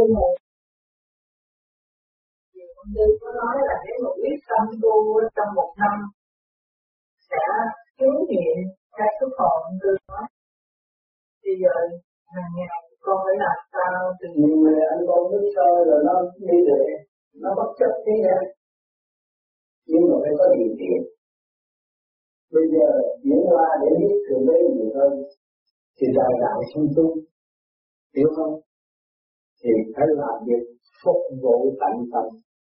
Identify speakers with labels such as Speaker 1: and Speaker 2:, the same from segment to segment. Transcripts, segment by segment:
Speaker 1: trên một. Thì con Tư có nói là nếu mà quyết tâm tu trong một năm sẽ chứng nghiệm các cái hồn Tư nói. Bây giờ hàng ngày con phải làm sao từ
Speaker 2: nhiều người anh con nước sơ rồi nó đi được, nó bất chấp thế nha, nhưng mà phải có điều kiện. Bây giờ diễn qua để biết thượng đế nhiều hơn thì đào đạo sung tu, hiểu không? Thì phải làm việc phục vụ tận tâm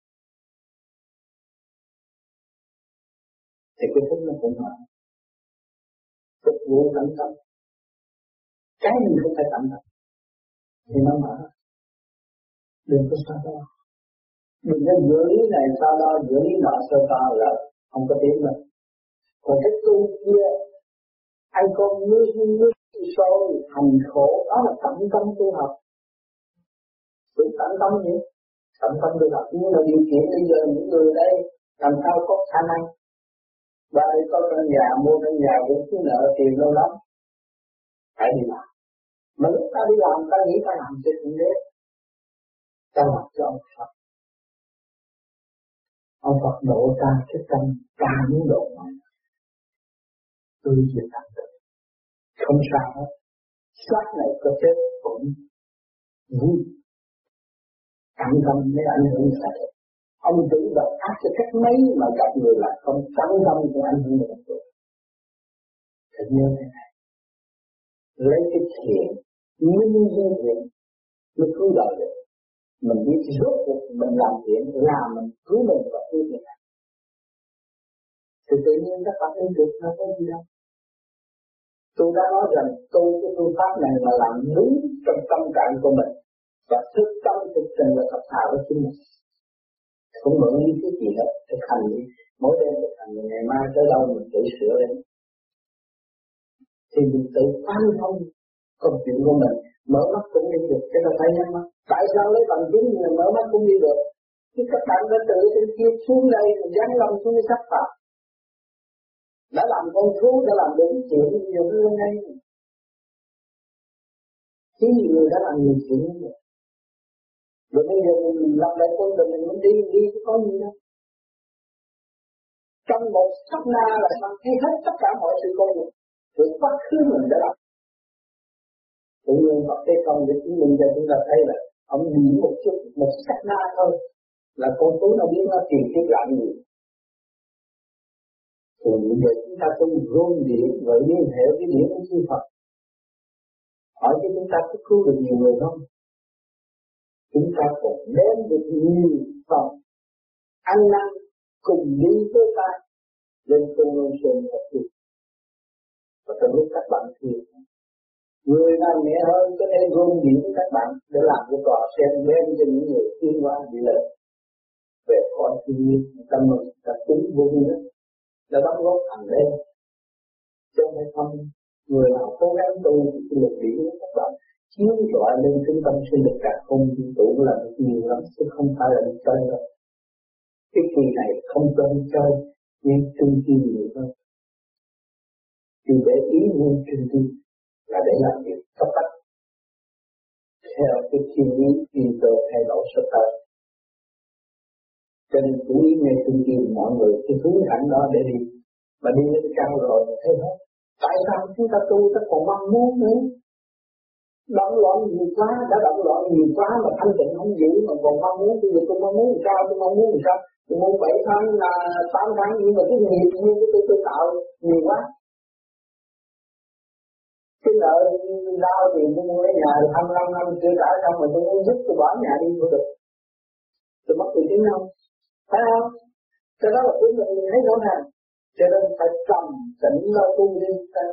Speaker 2: thì cái thức nó cũng mở, phục vụ tận tâm. Cái mình không phải tận tâm thì nó mở. Đừng có sao đó, đừng có giữa lý này sao đó, giữa lý nọ sao đó là không có tiếng đâu. Còn cái tu kia anh con nước sôi hành khổ, đó là tận tâm tu học. Đừng tận tâm gì, tận tâm tu học. Nhưng mà điều kiện bây giờ những người đây làm sao có khả năng. Và đây có căn nhà, mua căn nhà cũng cứ nợ tiền lâu lắm, phải đi làm. Mà lúc ta đi làm, ta nghĩ ta làm cho Thượng Đế, ta làm cho ông Phật. Ông Phật độ ta cái tâm, ta muốn độ mọi người. Tôi chỉ làm được, không sao hết. Sát này có chết cũng vui, cẩn tâm mới ảnh hưởng sai. Ông tự độc ác cho cách mấy mà gặp người là không cẩn tâm cũng ảnh hưởng được tôi. Thật nhớ thế này, lấy cái thiện, nguyên duyên thiện mới cứu đời được. Mình biết rốt cuộc mình làm thiện là mình cứu mình và cứu người khác. Thì tự nhiên các bạn ấy được nó có gì đâu. Tôi đã nói rằng tu cái phương pháp này là làm đúng trong tâm trạng của mình và thức tâm thực tình và thật thà với chính mình. Không mượn lý thuyết gì hết, thực hành đi. Mỗi đêm thực hành, ngày mai tới đâu mình tự sửa lên. Thì mình tự quan thông công chuyện của mình, mở mắt cũng đi được, cái đó phải nhắm mắt. Tại sao lấy bằng chứng mà mở mắt cũng đi được? Chứ các bạn đã tự trên kia xuống đây, dán lâm xuống cái sắc phạm. Đã làm con thú, đã làm đúng chuyện nhiều hơn đây. Chứ nhiều người đã làm nhiều chuyện như vậy. Rồi bây giờ mình lập lại quân rồi mình muốn đi có gì đâu. Trong một sát na là sao thấy hết tất cả mọi sự công việc từ quá khứ mình đã làm. Tự nhiên Phật Thế Công để chứng minh cho chúng ta thấy là ông đi một chút, một sát na thôi là con thú nó biết nó tìm kiếm làm gì. Rồi bây giờ chúng ta tu rôn điển với liên hệ với điển của chư Phật. Hỏi cho chúng ta có cứu được nhiều người không? Chúng ta còn đem được nhiều phần ăn năn cùng đi với ta lên tu lương sơn Phật tu. Và trong lúc các bạn thiền, người nào nhẹ hơn có thể rôn điển với các bạn để làm cái trò xem đem cho những người tiến hóa đi lên về cõi thiên nhiên. Tâm mình ta tính vô nghĩa đã đóng góp thành lên. Cho nên không người nào cố gắng tu thì lực điển của các bạn chiếu rọi lên trung tâm sinh lực cả không vũ trụ là được nhiều lắm, chứ không phải là đi chơi đâu. Cái kỳ này không cho đi chơi, nhưng trung kim nhiều hơn. Thì để ý nguyên trung kim là để làm việc cấp bách theo cái thiên lý tiên đồ thay đổi sắp tới. Cho nên chú ý ngay trung kim mọi người cái hướng hẳn đó để đi, mà đi lên cao rồi thấy hết. Tại sao chúng ta tu ta còn mong muốn nữa? Động loạn nhiều quá, đã động loạn nhiều quá mà thanh tịnh không giữ mà còn mong muốn. Bây giờ tôi mong muốn sao, tôi mong muốn sao? Tôi muốn 7 tháng, 8 tháng, nhưng mà cái nghiệp như cái tôi tạo nhiều quá. Cái nợ đau thì tôi mua cái nhà 25 năm chưa trả xong mà tôi muốn giúp tôi bỏ nhà đi tôi được. Tôi mất tự tin không? Phải không? Cái đó là của mình thấy rõ ràng. Cho nên phải trầm tĩnh lo tu đi.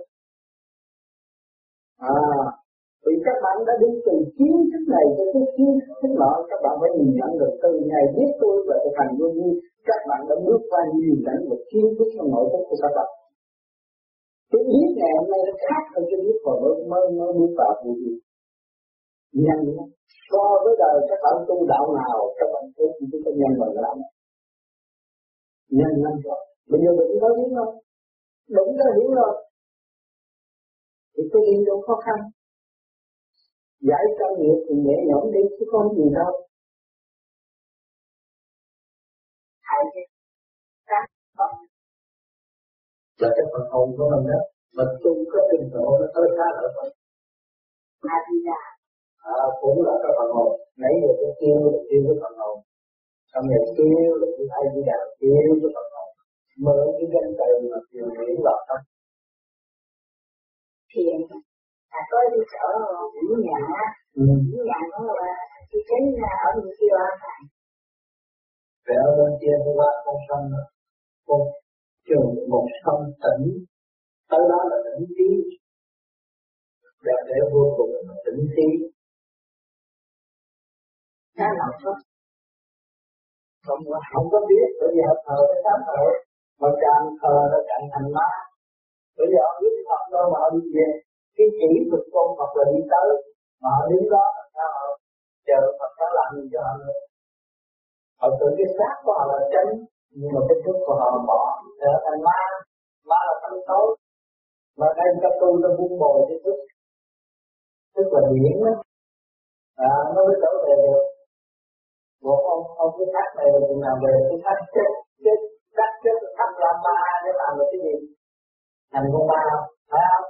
Speaker 2: Vì các bạn đã đi từ kiến thức này cho tới kiến thức nọ, các bạn phải nhìn nhận được từ ngày biết tôi và thực hành vô vi, các bạn đã bước qua nhiều lãnh vực kiến thức trong nội thức của các bạn. Cái biết ngày hôm nay nó khác hơn cái biết hồi mới bước vào vô vi. Nhanh lắm. So với đời các bạn tu đạo nào, các bạn thấy chúng ta nhanh bằng lắm. Nhanh lắm rồi. Bây giờ mình có biết không? Đúng ra hiểu rồi. Thì cái đi đâu khó khăn. Giải cao nghiệp thì nhẹ nhõm đi chứ không gì đâu.
Speaker 1: Thầy các con
Speaker 2: Là cái phần hồn của mình đó. Mình tu có trình độ nó tới xa ở mình.
Speaker 1: A Di Đà.
Speaker 2: Cũng là cái phần hồn. Nãy giờ tôi kêu cái phần hồn. Xong rồi kêu là cái A Di Đà kêu cái phần hồn. Mượn cái danh từ mà kêu nghĩ vào tâm.
Speaker 1: Thiền có đi sở Vĩnh Nhạn á. Vĩnh Nhạn đó là chi chính ở bên kia thầy.
Speaker 2: Về ở bên kia tôi qua con sông rồi. Con trường một sông tỉnh. Tới đó là tỉnh trí. Để vô cùng là tỉnh trí.
Speaker 1: Đó là
Speaker 2: Không có biết, bởi vì họ thờ cái đám thờ. Mà càng thờ nó càng thành ma. Bởi vì họ biết Phật đâu mà họ đi về. Cái chỉ được con Phật là đi tới. Mà họ đứng đó là sao họ chờ Phật nó làm gì cho họ nữa. Họ tự cái xác của họ là tránh. Nhưng mà cái thức của họ bỏ. Trở thành ma. Ma là tâm tối. Mà đây các tu nó buông bồi cái thức. Tức là điển đó. Nó mới trở về được. Một ông cái thác này là chừng nào về cái thác chết thác ra ma để làm được cái gì? Thành con ma, phải không?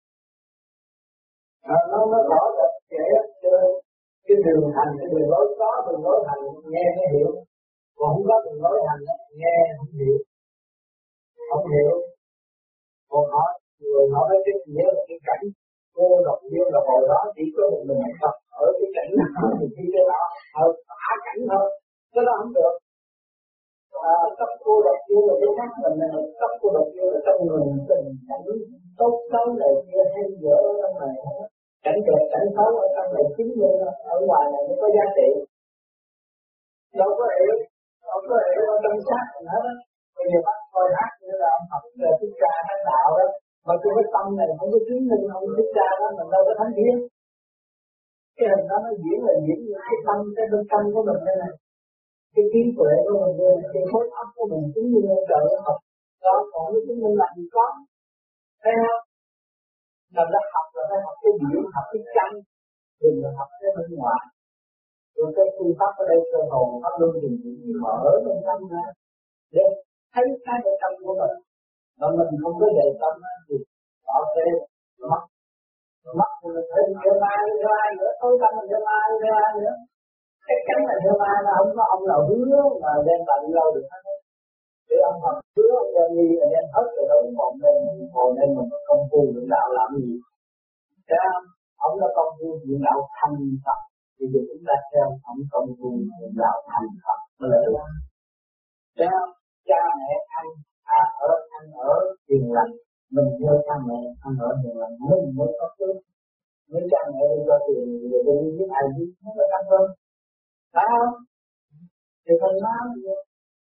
Speaker 2: Nó rõ rệt kể cái đường hành, cái đường lối có đường lối hành nghe mới hiểu, còn không có đường lối hành nghe không hiểu, còn họ nói cái nghĩa là cái cảnh cô độc viên là hồi đó chỉ có một mình Phật ở cái cảnh đó thì khi cái đó thả cảnh thôi, cái đó không được. Cấp cô độc viên là cái khác mình, cấp cô độc viên là trong người tình cảnh tốt xấu này kia hay dở ở trong này, cảnh đẹp cảnh xấu ở trong này chính luôn, ở ngoài này mới có giá trị. Đâu có hiểu ở trong xác mình hết á. Bây giờ bắt coi hát như là ông học thích ca hát đạo đó, mà cái tâm này không có chứng minh ông thích ca đó, mình đâu có thánh thiện. Cái hình đó nó diễn là diễn như cái tâm, cái bên trong của mình đây này, cái trí tuệ của mình đây này, cái khối óc của mình chứng minh ông trời học đó, còn nó chứng minh là gì có, thấy không? Mình đã học là phải học cái điển, học cái chân, đừng là học cái bên ngoài. Rồi cái phương pháp ở đây cơ hồn pháp luân thì mở bên tâm ra để thấy cái bên tâm của mình, mà mình không có dạy tâm thì họ sẽ mắt mình thấy theo ai nữa, tối tâm mình theo ai nữa, chắc chắn là theo ai là không có ông nào hứa mà đem tận lâu được hết. Để ông Phật hứa ông đem đi là đem hết rồi đâu còn đây ngồi đây mình công phu luyện đạo làm gì? Thế ông đã công phu luyện đạo thành Phật, thì giờ chúng ta theo ông công phu luyện đạo thành Phật mới là được. Thế cha mẹ ăn ở hiền lành, mình theo cha mẹ ăn ở hiền lành mình mới có phước. Nếu cha mẹ đi cho tiền thì đi với ai đi không có ăn cơm, phải không? Thì thành ma vậy.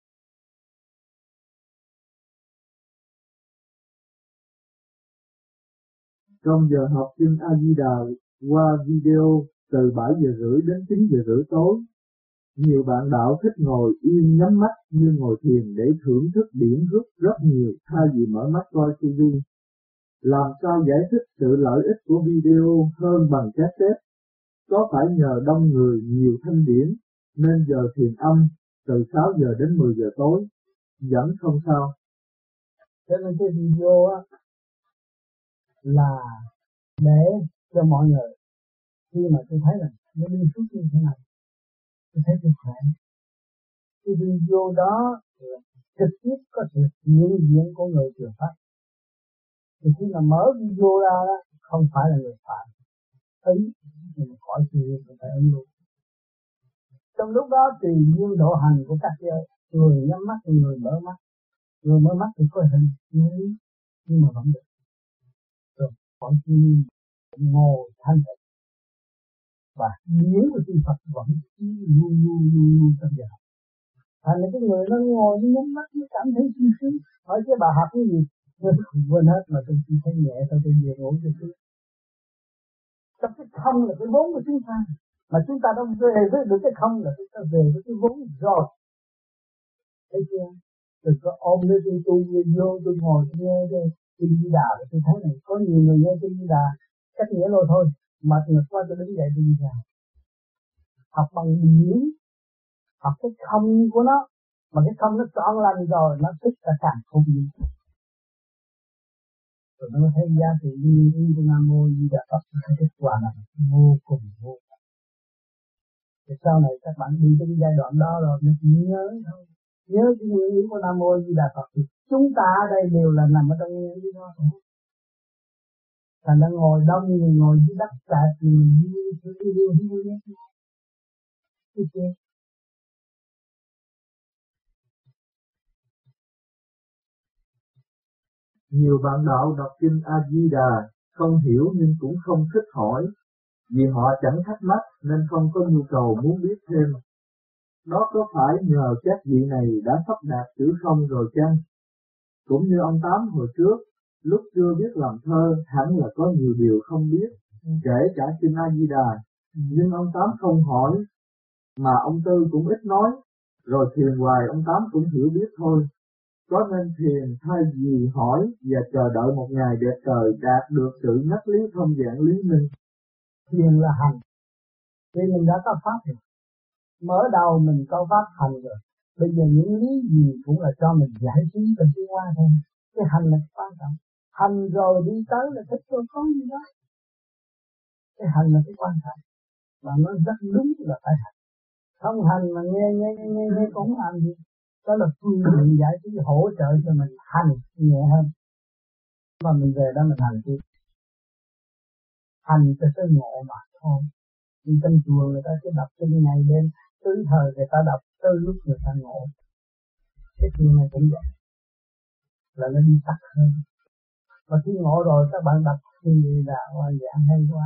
Speaker 3: Trong giờ học kinh A Di Đà qua video từ 7 giờ rưỡi đến 9 giờ rưỡi tối, nhiều bạn đạo thích ngồi yên nhắm mắt như ngồi thiền để thưởng thức điển thức rất nhiều thay vì mở mắt coi TV. Làm sao giải thích sự lợi ích của video hơn bằng cassette? Có phải nhờ đông người nhiều thanh điển nên giờ thiền âm từ 6 giờ đến 10 giờ tối vẫn không sao?
Speaker 4: Cho nên cái video á là để cho mọi người khi mà tôi thấy là nó đi suốt như thế này, tôi thấy tôi khỏe. Cái video đó trực tiếp có sự hiện diện của người truyền pháp. Thì khi mà mở video ra đó, không phải là người phạm ứng, nhưng mà khỏi suy nghĩ cũng phải ứng luôn. Trong lúc đó tùy duyên độ hành của các giới, người nhắm mắt, người mở mắt. Người mở mắt thì có hình nhưng mà vẫn được. Rồi khỏi suy nghĩ, ngồi thanh tịnh và điển của chư Phật vẫn luôn trong giờ. Thành ra cái người nó ngồi nó nhắm mắt nó cảm thấy suy sướng. Hỏi chứ bà học cái gì? Nó quên hết mà tôi chỉ thấy nhẹ thôi, tôi về ngủ cho tôi. Trong cái không là cái vốn của chúng ta, mà chúng ta không về với được cái không là chúng ta về với cái vốn rồi. Thấy chưa? Đừng có ôm lấy tôi vô tôi ngồi nghe tôi đi đà, tôi thấy này có nhiều người nghe tôi đi đà cách nghĩa rồi thôi, mệt ngực quá tôi đứng dậy tôi đi ra. Học bằng điển, học cái không của nó, mà cái không nó trọn lành rồi nó thích cả càng không gì. Rồi nó thấy giá trị nguyên ý của Nam Mô Di Đà Phật, nó thích hòa là vô cùng vô cùng. Thì sau này các bạn đi đến giai đoạn đó rồi nó chỉ nhớ thôi, nhớ cái nguyên ý của Nam Mô Di Đà Phật thì chúng ta ở đây đều là nằm ở trong nguyên ý đó thôi. Thành ra ngồi đông người ngồi dưới đất sạch thì mình đi.
Speaker 3: Nhiều bạn đạo đọc kinh A Di Đà không hiểu nhưng cũng không thích hỏi, vì họ chẳng thắc mắc nên không có nhu cầu muốn biết thêm. Đó có phải nhờ các vị này đã sắp đạt chữ không rồi chăng? Cũng như ông Tám hồi trước, lúc chưa biết làm thơ hẳn là có nhiều điều không biết, kể cả kinh A Di Đà, nhưng ông Tám không hỏi, mà ông Tư cũng ít nói, rồi thiền hoài ông Tám cũng hiểu biết thôi. Có nên thiền thay vì hỏi và chờ đợi một ngày đẹp trời đạt được sự ngắt lý thông dạng lý minh.
Speaker 4: Thiền là hành, vì mình đã có pháp rồi. Mở đầu mình có pháp hành rồi. Bây giờ những lý gì cũng là cho mình giải trí và tiến hóa thôi. Cái hành là quan trọng. Hành rồi đi tới là thích rồi có gì đó. Cái hành là cái quan trọng. Và nó rất đúng là phải hành. Không hành mà nghe cũng làm gì. Đó là phương tiện giải trí hỗ trợ cho mình hành nhẹ hơn. Mà mình về đó mình hành tiếp. Hành cho tới ngộ mà thôi. Đi trong chùa người ta sẽ đọc kinh ngày đêm, tới thời người ta đọc tới lúc người ta ngộ. Cái chuyện này cũng vậy, là nó đi tắt hơn. Và khi ngộ rồi các bạn đọc thì là dạng hay quá.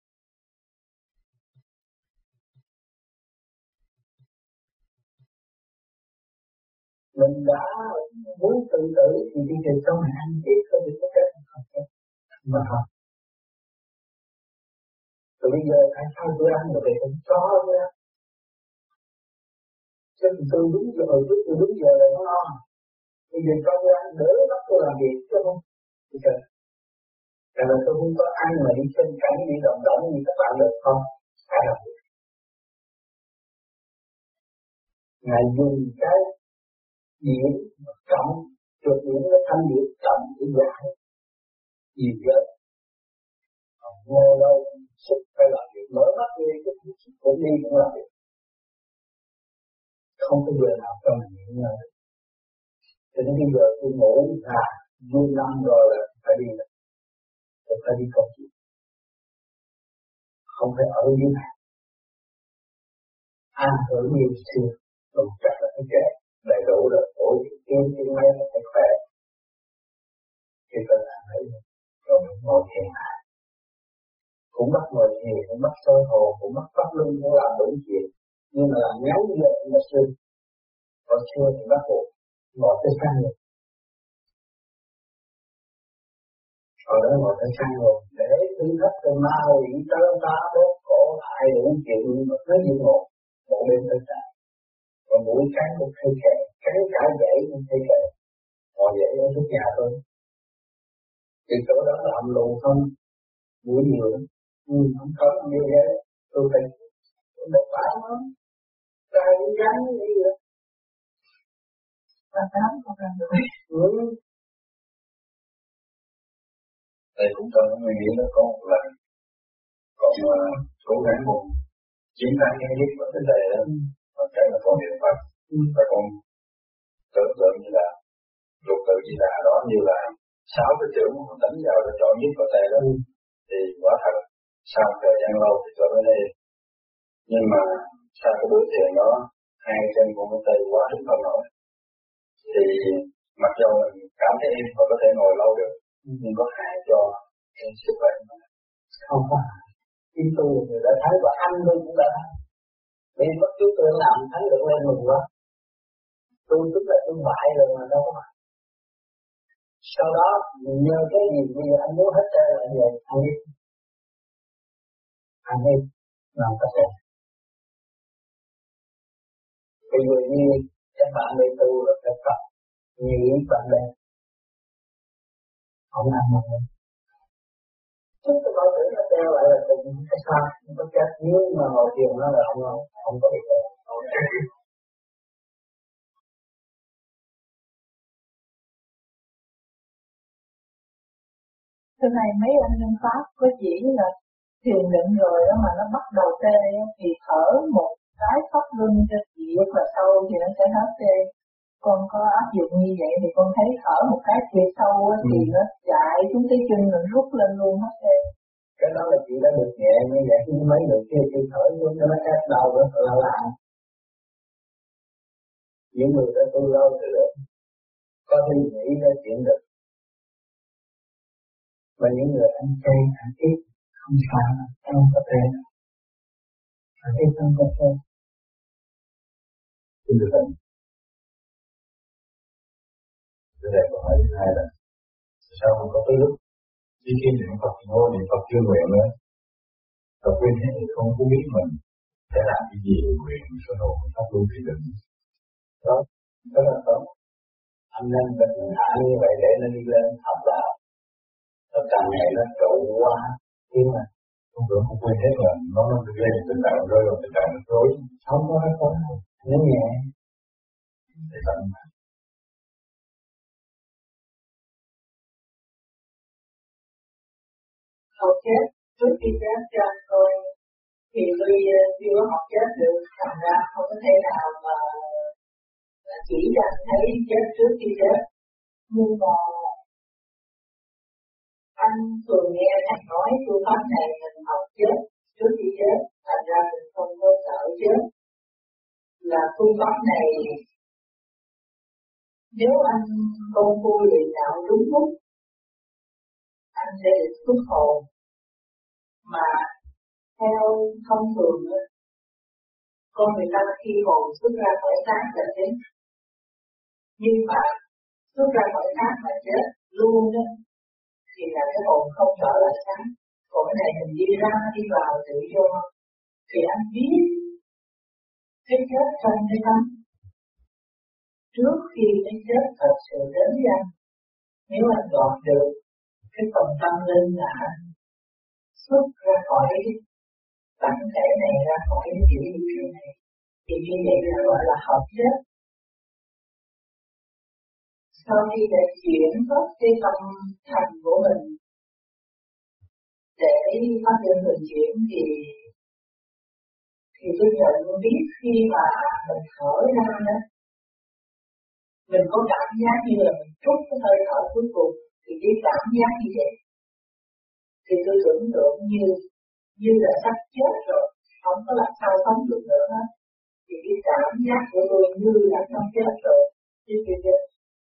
Speaker 2: Mình đã muốn tự tử thì đi về trong hành tiếp không được có kết mà học. Rồi bây giờ tại sao tôi ăn rồi về không cho nữa? Chứ tôi đúng giờ hồi trước tôi đúng giờ là nó ngon. Bây giờ cho tôi ăn đỡ bắt tôi làm việc chứ không? Bây giờ tại là tôi không có ăn mà đi trên cảnh đi động động như các bạn được không? Phải làm việc. Ngài dùng cái điểm trọng trượt điểm cái thanh điểm trọng để giải gì vậy? Ngồi lâu sức phải làm việc, mở mắt đi cái sức cũng đi cũng làm việc, không có giờ nào cho mình nghỉ ngơi. Cho nên bây giờ tôi ngủ vui năm rồi là phải đi rồi, tôi phải đi công chuyện, không phải ở dưới này. Ăn hưởng nhiều xưa, tôi chắc là phải trẻ, đầy đủ rồi, ủa tiếng mấy nó phải khỏe. Thì tôi làm thấy rồi mình ngồi thiền lại. Cũng bắt ngồi thiền, cũng bắt soi hồn, cũng bắt pháp luân, cũng làm đủ chuyện. Nhưng mà làm ngắn giờ mà xưa. Còn xưa thì bắt buộc ngồi tới sáng rồi. Hồi đó ngồi tới sáng rồi, để thử thách cho ma quỷ tớ ta đốt cổ hại đủ chuyện, nhưng mà cứ như ngồi, một đêm tới sáng. Còn mũi cắn cũng thấy kệ, cắn cả dãy cũng thấy kệ. Ngồi dậy ở trước nhà thôi. Thì chỗ đó là âm lù không, mũi nhiều lắm. Không có như thế, tôi phải một bãi nó, ra những gắn như vậy. Ta tám không làm được.
Speaker 5: Thầy cũng cho người nghĩ là có một lần, còn cố gắng một chiến thắng cái nhất của cái đề đó, và cái là con niệm Phật, và con tưởng tượng như là lục tự Di Đà đó như là 6 cái chữ mà đánh vào để chọn nhất của thầy đó, thì quả thật sau thời gian lâu thì trở về đây, nhưng mà sau cái buổi thiền đó, hai chân của con tay quá đứng không nổi, thì mặc dù mình cảm thấy em và có thể ngồi lâu được, nhưng có hại cho sức khỏe mà.
Speaker 2: Không phải. Khi tôi người đã thấy và anh tôi cũng đã thấy. Vì bất cứ tôi làm thấy được lên mừng quá. Tôi tức là tôi bại rồi mà đâu có bại. Sau đó nhờ cái gì bây giờ anh muốn hết trơn là về anh đi. Anh đi làm tất cả. Bây giờ như các bạn đi tu là các bạn nghĩ bạn đây. Không làm mà thôi. Chúng tôi bảo tưởng là theo lại là cũng cái sao không có chết, nếu mà ngồi thiền nó là không có bị tội.
Speaker 1: Thế này mấy anh nhân pháp có chỉ là thiền định rồi đó mà nó bắt đầu tê thì thở một cái thắt lưng cho chịu và sâu thì nó sẽ hết tê. Con có áp dụng như vậy thì con thấy thở một cái chịu sâu thì nó chạy xuống cái chân rồi rút lên luôn hết tê.
Speaker 2: Cái đó là chị đã được nhẹ như vậy, chứ mấy người kia chị thở xuống cho nó cắt đau rất là lạ. Những người đã tu lâu thì được, có thể nghĩ ra chuyện được. Và những người ăn chay, ăn ít, không sao, không có thể. Ăn ít không có thể.
Speaker 5: Xin được hình. Cái này câu hỏi thứ hai là sao không có tới lúc khi niệm Phật ngô niệm Phật chưa nguyện nữa, Phật quên hết thì không có biết mình sẽ làm cái gì nguyện số hồn pháp luân thì đừng.
Speaker 2: Đó, rất là tốt. Anh nên bình thản như vậy để nó đi lên học đạo. Nó càng ngày nó trụ qua, nhưng mà
Speaker 5: không tưởng không quên hết là nó lên tình trạng rơi vào tình trạng rối.
Speaker 2: không có nó nhẹ.
Speaker 5: Thì cần
Speaker 1: Học chết trước khi chết cho anh coi thì tôi chưa có học chết được, thành ra không có thể nào mà chỉ cho anh thấy chết trước khi chết. Nhưng mà anh thường nghe thầy nói phương pháp này mình học chết trước khi chết, thành ra mình không có sợ chết. Là phương pháp này nếu anh công phu luyện đạo đúng lúc, anh sẽ được xuất hồn. Mà theo thông thường con người ta khi hồn xuất ra khỏi xác là chết, nhưng mà xuất ra khỏi xác mà chết luôn đó thì là cái hồn không trở lại xác. Còn cái này mình đi ra đi vào tự do thì anh biết cái chết trong cái tâm trước khi cái chết thật sự đến với anh. Nếu anh gọt được cái phần tâm linh là anh xuất ra khỏi bản thể này, ra khỏi cái chữ như này, thì như vậy là gọi là hợp chết. Sau khi đã chuyển hết cái tâm thành của mình để phát triển vận chuyển thì tôi nhận biết khi mà mình thở ra đó, mình có cảm giác như là mình trút cái hơi thở cuối cùng, thì cái cảm giác như vậy thì tôi tưởng tượng như là sắp chết rồi, không có làm sao sống được nữa hết. Thì cái cảm giác của tôi như là sắp chết rồi, chứ chưa chết.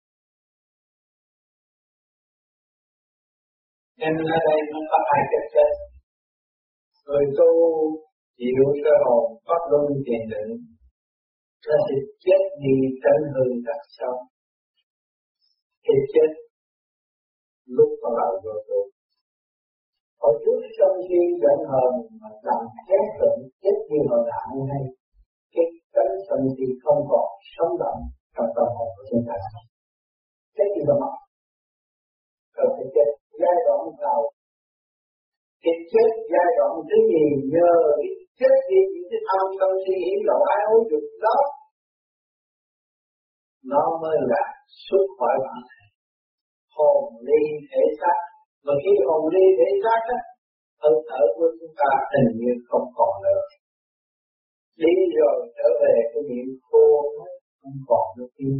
Speaker 2: Nên ở đây nó có hai cách chết. Người tu chịu sơ hồn pháp luân thiền định, nó sẽ chết đi tránh hư đặt sống. Cái chết lúc bắt đầu vô tu. Hồi trước sân si giận hờn mà làm chết rồi chết như hồi nào hay. Cái tánh sân si không còn sống động trong tâm hồn của chúng ta. Chết như vậy. Rồi cái chết giai đoạn đầu. Cái chết giai đoạn thứ gì nhờ cái chết đi những cái âm tâm suy nghĩ lộ ái ố dục đó, nó mới là xuất khỏi bản thể. Hồn ly thể xác. Mà khi hồn ly thể xác á, hơi thở của chúng ta hình như không còn nữa. Đi rồi trở về cái miệng khô không còn nữa kia.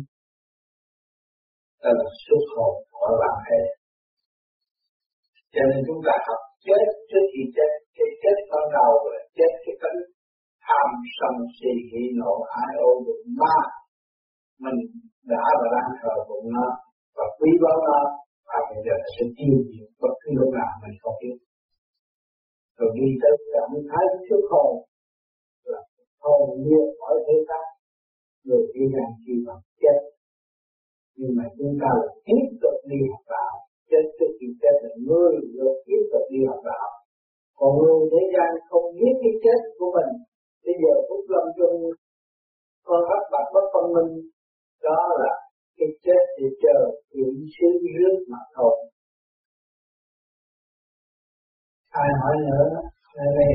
Speaker 2: Đó là xuất hồn khỏi bản thể. Cho nên chúng ta học chết trước khi chết. Cái chết ban đầu là chết cái tánh tham sân si hỉ nộ ái ô dục ma. Mình đã và đang thờ phụng nó và quý báu nó, và bây giờ sẽ tiêu diệt bất cứ lúc nào mình không biết. Rồi đi tới cảm thái xuất hồn là hồn nhiên khỏi thế xác, rồi đi ra khi bằng chết. Nhưng mà chúng ta là tiếp tục đi học đạo. Chết trước khi chết là người được tiếp tục đi học đạo. Còn người thế gian không biết cái chết của mình. Bây giờ Phúc Lâm Trung con ấp bạc bất phân minh, đó là cái chết để chờ chuyển xứ rước mà thôi. Ai hỏi hỏi nữa đây.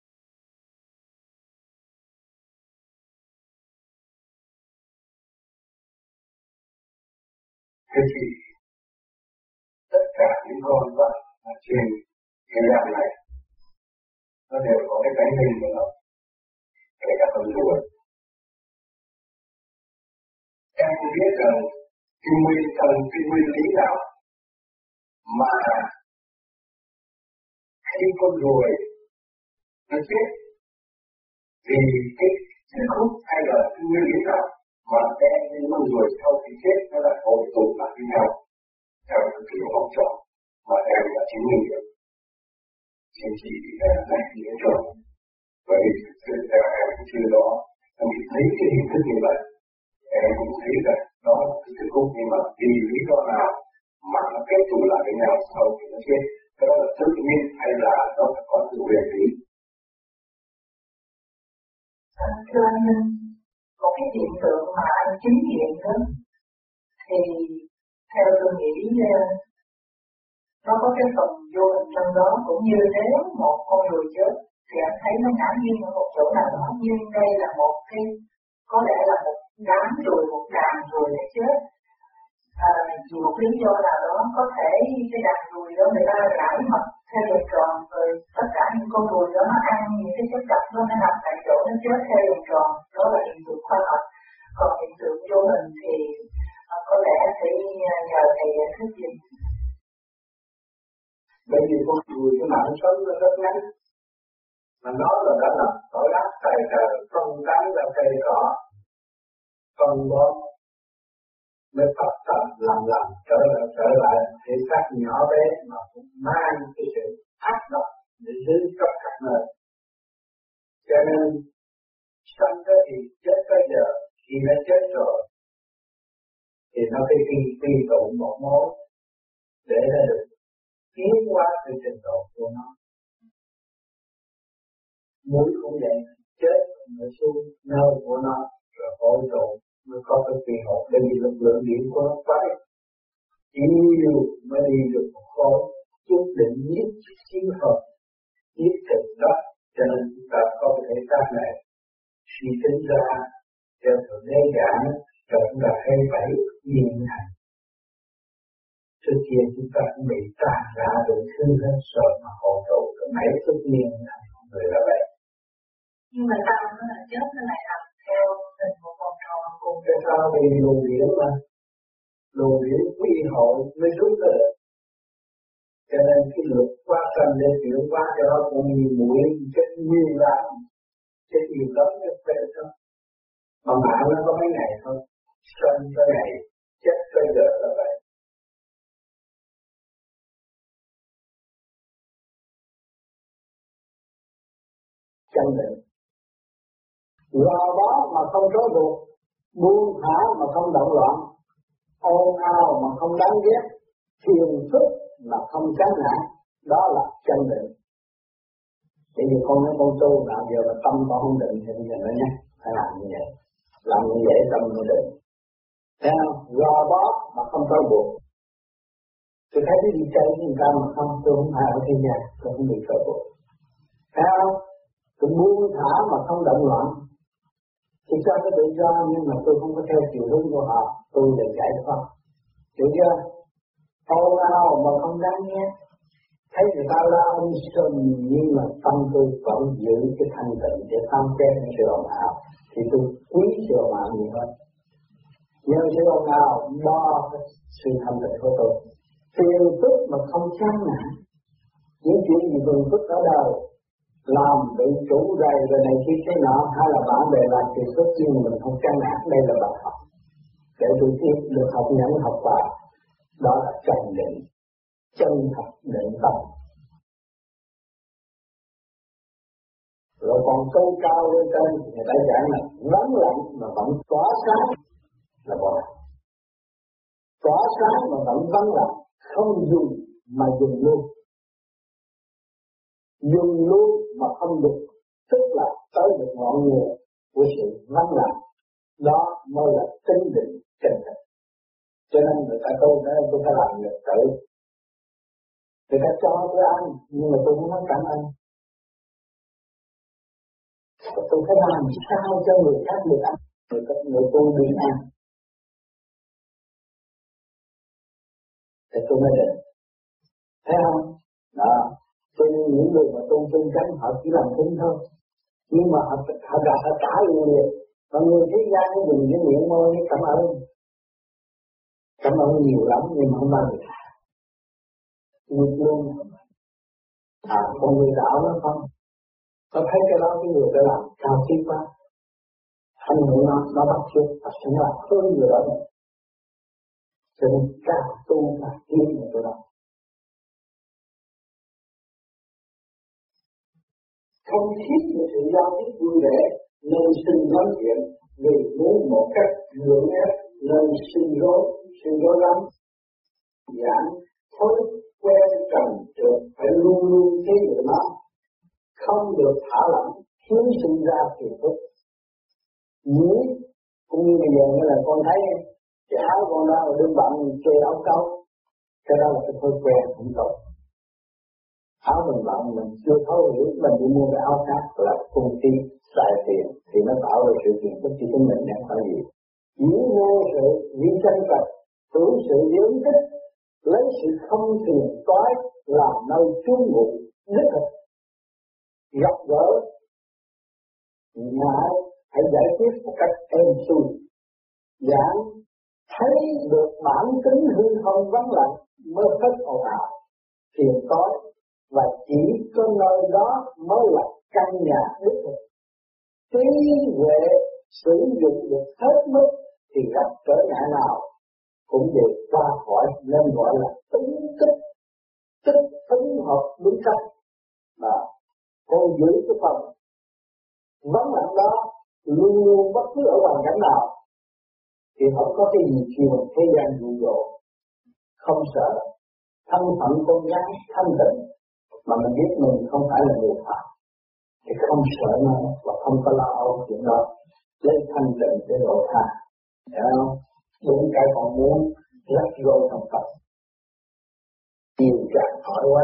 Speaker 5: Thế thì tất cả những con vật ở trên cái gian này nó đều có cái tánh linh của nó, kể cả con rùa. Em không biết rằng cái nguyên lý nào mà khi con ruồi nó chết vì cái khúc hay là cái nguyên lý nào mà đem những con ruồi sau khi chết nó lại hội tụ lại với nhau theo cái kiểu vòng tròn mà em đã chứng minh được. Xin chị này nhớ cho, bởi vì thực sự theo em cũng chưa đó, em thấy cái hình thức như vậy, em cũng thấy rằng đó là cái khúc, nhưng mà vì lý do nào mà nó kết tụ lại với nhau sau khi nó chết, cái đó là tự nhiên hay là nó phải có sự huyền bí?
Speaker 1: Thưa anh Minh, một cái hiện tượng mà anh chứng nghiệm đó thì theo tôi nghĩ nó có cái phần vô hình trong đó, cũng như nếu một con người chết thì anh thấy nó ngã nghiêng ở một chỗ nào đó, nhưng đây là một cái có lẽ là một đám ruồi, một đàn ruồi để chết. Vì một lý do nào đó có thể cái đàn ruồi đó người ta rải mật theo vòng tròn, rồi tất cả những con ruồi đó nó ăn những cái chất độc đó, nó nằm tại chỗ nó chết theo vòng tròn. Đó là hiện tượng khoa học. Còn hiện tượng vô hình thì có lẽ phải nhờ thầy giải thích gì.
Speaker 2: Bởi vì con ruồi cái mạng sống nó rất ngắn, mà nó là đã làm tội ác tài trời, không tán ra cây cỏ, không có mới tập tập làm trở lại thể xác nhỏ bé mà cũng mang cái sự ác độc để dưới khắp các nơi. Cho nên sống tới thì chết tới giờ, khi nó chết rồi thì nó phải quy tụ một mối để nó được tiến hóa từ trình độ của nó. Mũi cũng vậy, chết nó xuống nơi của nó rồi hội tụ mới có cái kỳ hộp, bởi vì lực lượng điện của nó quá chỉ nhiều mới đi được một khối, chút định giết siêu hợp, giết tình đó. Cho nên chúng ta có cái thể xác này suy tính ra cho sự đế giản, cho chúng ta hay phải yên hành. Trước kia chúng ta cũng bị tàn ra đủ thứ hết rồi mà hội tụ rồi mấy phút nhiên thành người là vậy.
Speaker 1: Nhưng mà sao nó là chết nó lại học theo tình một vòng tròn cùng.
Speaker 2: Tại sao? Vì luồng điển mà, luồng điển quy hội mới rút ra được. Cho nên cái luật quá sanh để chuyển hóa cho nó cũng như mũi chết nhiều lắm, chết nhiều lắm cho phê thôi. Mà mạng nó có mấy ngày thôi, sanh tới ngày, chết tới giờ là vậy. Chân định gò bó mà không trói buộc, buông thả mà không động loạn, ồn ào mà không đáng ghét, thiền phức mà không chán nản, đó là chân định. Chỉ vì con nói con tu nào giờ là tâm con không định thì bây giờ nói nhé, phải làm như vậy, làm như vậy tâm nó định. Thấy không? Gò bó mà không trói buộc. Tôi thấy cái đi chơi với người ta mà không, tôi không phải ở thế gian, tôi không bị trói buộc. Thấy không? Tôi buông thả mà không động loạn. Thì cho cái tự do nhưng mà tôi không có theo chiều hướng của họ, tôi là giải thoát. Hiểu chưa? Ồn ào mà không đáng nghe. Thấy người ta la sân nhưng mà tâm tôi vẫn giữ cái thanh tịnh để tham quen sự ồn ào. Thì tôi quý sự ồn ào nhiều hơn. Nhờ sự ồn ào đo sự thanh tịnh của tôi. Phiền phức mà không chán nản. Những chuyện gì phiền phức ở đời, làm bị chủ rầy rồi này kia thế nọ, hay là bạn bè làm chuyện tốt nhưng mình không chán nản, đây là bài học để tôi tiếp được học nhẫn học vào. Đó là chân định, chân thật định tâm. Rồi còn câu cao lên trên thì người ta giảng là vắng lặng mà vẫn tỏa sáng là bỏ. Tỏa sáng mà vẫn vắng lặng, không dùng mà dùng luôn. Dùng luôn mà không được, tức là tới được ngọn nguồn của sự vắng lặng. Đó mới là tinh định chân thật. Cho nên người ta tôi nói tôi phải làm nhật tử. Người ta cho tôi ăn, nhưng mà tôi không nói cảm ơn. Tôi phải làm sao cho người khác được ăn, người tôi bị ăn. Thì tôi mới định. Thấy không? Đó. Cho nên những người mà tôn chân chánh họ chỉ làm thinh thôi. Nhưng mà họ trả liền. Và người thế gian nó dùng cái miệng môi cảm ơn. Cảm ơn nhiều lắm nhưng mà không bao giờ thả. Nguyệt luôn. Còn người đạo nó không. Nó thấy cái đó cái người đã làm cao siêu quá. Hành động nó bắt chước và sẽ làm hơn người đó. Cho nên càng tu càng tiến vào chỗ đó. Không thiết về sự giao tiếp vui vẻ nên sinh nói chuyện vì muốn một cách gượng ép nên sinh rối lắm. Giảng thói quen trần trượt phải luôn luôn thấy người nó không được thả lỏng khiến sinh ra phiền phức. Cũng như bây giờ như là con thấy cái áo con đó là đương bận chơi áo câu, cái đó là cái thói quen không tốt. Áo mình bận mình chưa thấu hiểu, mình đi mua cái áo khác là công ty xài tiền thì nó tạo ra sự phiền phức cho chúng mình chẳng phải gì. Diễn vô sự vi tranh cập, tưởng sự dưỡng tích, lấy sự không phiền toái làm nơi trú ngụ đích thực. Gặp gỡ ngại hãy giải quyết một cách êm xuôi. Giảng thấy được bản tính hư không vắng lặng mới hết ồn ào phiền toái, và chỉ có nơi đó mới là căn nhà đích thực. Trí huệ sử dụng được hết mức thì gặp trở ngại nào cũng đều qua khỏi, nên gọi là ứng tích ứng hợp đúng cách. Mà con giữ cái phần vắng lặng đó luôn luôn bất cứ ở hoàn cảnh nào thì không có cái gì kêu thế gian dụ dỗ, không sợ. Thân phận con gái thanh tịnh mà mình biết mình không phải là người phạm thì không sợ nó và không có lo âu chuyện đó, lấy thanh tịnh để độ tha. Hiểu không? Đúng cái còn muốn rắc rối trong tâm. Nhiều trạng hỏi quá.